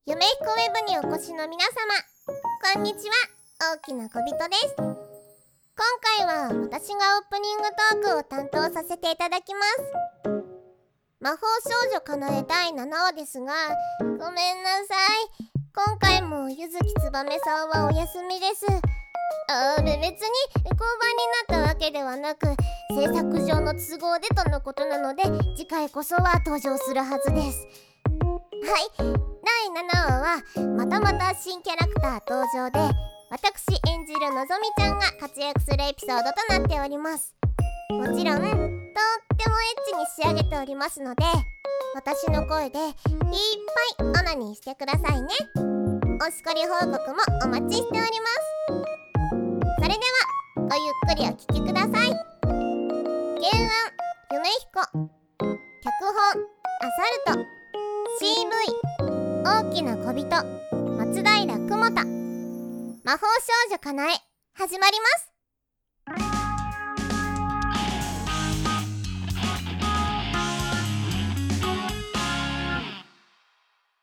夢彦ウェブにお越しの皆様、こんにちは。大きな小人です。今回は私がオープニングトークを担当させていただきます。魔法少女かなえ第7話ですが、ごめんなさい。今回もゆずきつばめさんはお休みです。別に降板になったわけではなく、制作上の都合でとのことなので、次回こそは登場するはずです。はい、第7話はまたまた新キャラクター登場で、私演じるのぞみちゃんが活躍するエピソードとなっております。もちろんとってもエッチに仕上げておりますので、私の声でいっぱいオナニーしてくださいね。おしこり報告もお待ちしております。それではごゆっくりお聞きください。原案夢彦、脚本アサルト、 CV 大きな小人松平久保田、魔法少女かなえ、始まります。